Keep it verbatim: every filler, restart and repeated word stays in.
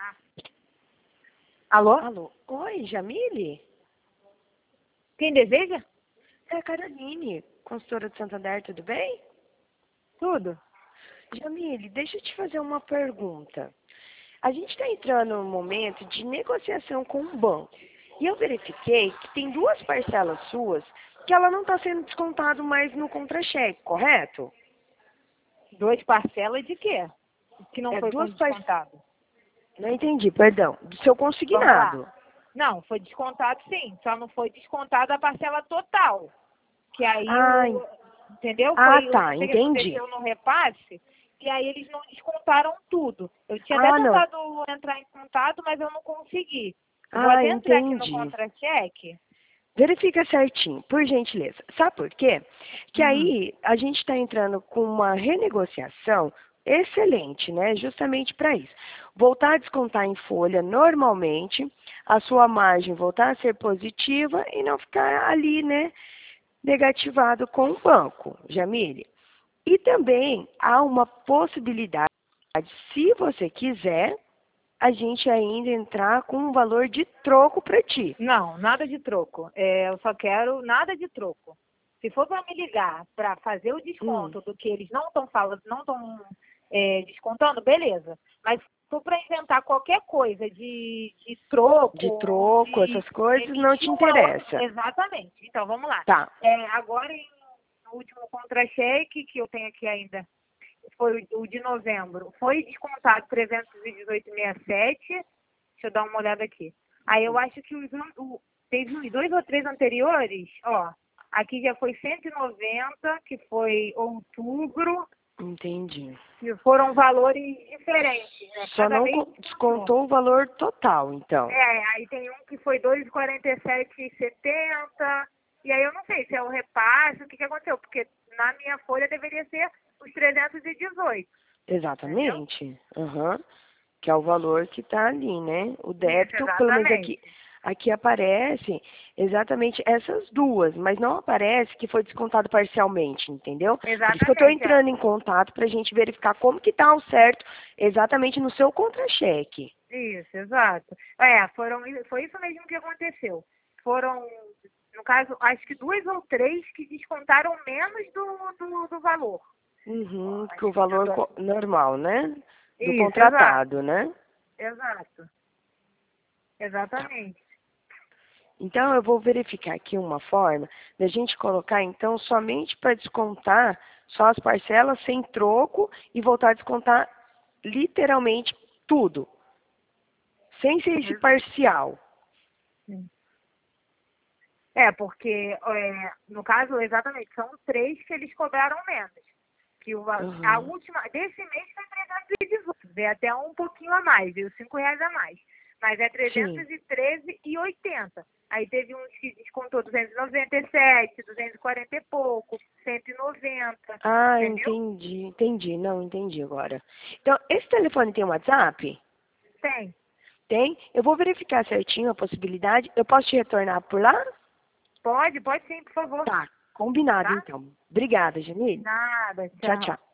Alô? Alô. Oi, Jamile? Quem deseja? É a Caroline, consultora de Santander, tudo bem? Tudo. Jamile, deixa eu te fazer uma pergunta. A gente está entrando num momento de negociação com o banco. E eu verifiquei que tem duas parcelas suas que ela não está sendo descontado mais no contra-cheque, correto? Duas parcelas de quê? Que não É foi duas par... descontado. Não entendi, perdão. Do seu Vamos consignado. lá. Não, foi descontado sim. Só não foi descontada a parcela total. Que aí, Ah, o, entendeu? ah, Foi tá, o que entendi. aconteceu no repasse. E aí eles não descontaram tudo. Eu tinha Ah, até não. tentado entrar em contato, mas eu não consegui. Eu vou Ah, até entrar aqui no entendi. contra-cheque. Verifica certinho, por gentileza. Sabe por quê? Que Uhum. aí a gente está entrando com uma renegociação excelente, né? Justamente para isso. Voltar a descontar em folha normalmente, a sua margem voltar a ser positiva e não ficar ali, né? Negativado com o banco, Jamile. E também há uma possibilidade, se você quiser, a gente ainda entrar com um valor de troco para ti. Não, nada de troco. É, eu só quero nada de troco. Se for para me ligar para fazer o Hum. desconto do que eles não estão falando, não estão é, descontando, beleza. Mas se for para inventar qualquer coisa de, de troco De ou troco, de essas coisas, não te emitir uma outra. interessa. Exatamente. Então vamos lá. Tá. É, agora, em- no último contra-cheque que eu tenho aqui ainda, foi o de novembro, foi descontado trezentos e dezoito vírgula sessenta e sete. Deixa eu dar uma olhada aqui. Aí eu acho que os, an- o, teve uns dois ou três anteriores, ó. Aqui já foi cento e noventa, que foi outubro, Entendi. que foram valores diferentes, né? Só Cada não vez co- descontou. descontou o valor total, então. É, aí tem um que foi dois e quarenta e sete e setenta. E aí eu não sei se é o repasse, o que, que aconteceu, porque na minha folha deveria ser os trezentos e dezoito, entendeu? Exatamente. Aham. Que é o valor que está ali, né? O Isso, débito, pelo menos aqui, exatamente. aqui aparece exatamente essas duas, mas não aparece que foi descontado parcialmente, entendeu? Por isso que eu estou Exatamente, é. entrando em contato para a gente verificar como que está o certo exatamente no seu contra-cheque. Isso, exato. É, foram, foi isso mesmo que aconteceu. Foram, no caso, acho que duas ou três que descontaram menos do, do, do valor. Ó, Uhum, que acho o que eu valor tô- co- normal, né? Do Isso, exato, contratado, né? exato, Tá. exatamente. Então, eu vou verificar aqui uma forma da gente colocar, então, somente para descontar só as parcelas sem troco e voltar a descontar literalmente tudo, sem ser esse Ex- parcial. É, porque, é, no caso, exatamente, são três que eles cobraram menos. Que o, va- a Uhum. última, desse mês foi trezentos e dezoito, veio até um pouquinho a mais, veio cinco reais a mais. Mas é trezentos Sim. e treze e oitenta. Aí teve uns que descontou duzentos e noventa e sete, duzentos e quarenta e pouco, cento e noventa, Ah, entendeu? entendi, entendi, não, entendi agora. Então, esse telefone tem WhatsApp? Tem. Tem? Eu vou verificar certinho a possibilidade. Eu posso te retornar por lá? Pode, pode sim, por favor. Tá, combinado Tá? então. Obrigada, Janine. Nada, Tchau, tchau. tchau.